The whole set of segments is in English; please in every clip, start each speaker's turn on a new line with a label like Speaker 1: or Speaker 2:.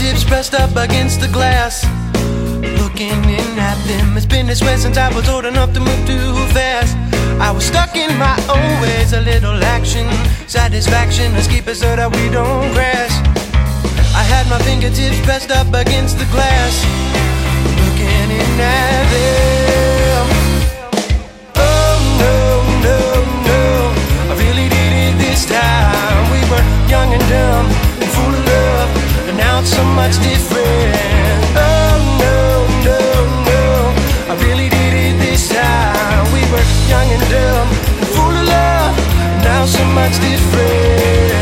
Speaker 1: fingertips pressed up against the glass, looking in at them. It's been this way since I was old enough to move too fast. I was stuck in my own ways, a little action, satisfaction, let's keep it so that we don't crash. I had my fingertips pressed up against the glass, looking in at them. Oh no, no, no, I really did it this time. We were young and dumb and full of love, and now it's so much different. Oh no, no, no, I really did it this time. We were young and dumb and full of love, and now so much different.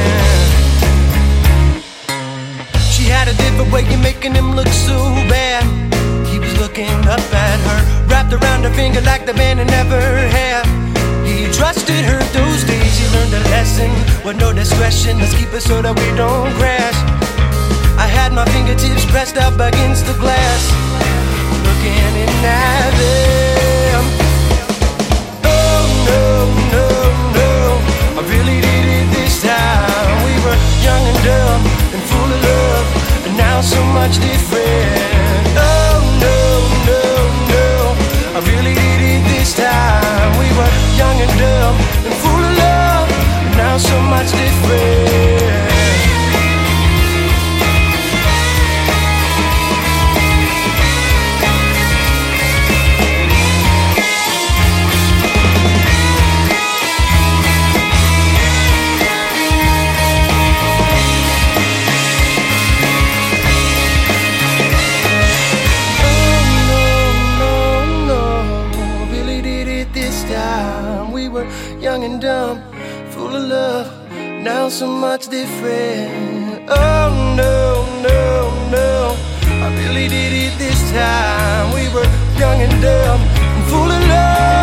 Speaker 1: She had a different way of making him look so bad. He was looking up at her, wrapped around her finger like the man had never had. He trusted her those days, he learned a lesson with no discretion. Let's keep it so that we don't crash. I had my fingertips pressed up against the glass, looking in at them. Oh no, no, no, I really did it this time. We were young and dumb and full of love, and now so much different. Oh no, no, no, I really did it this time. We were young and dumb and full of love, and now so much different. Young and dumb, full of love, now so much different. Oh no, no, no, I really did it this time. We were young and dumb and full of love.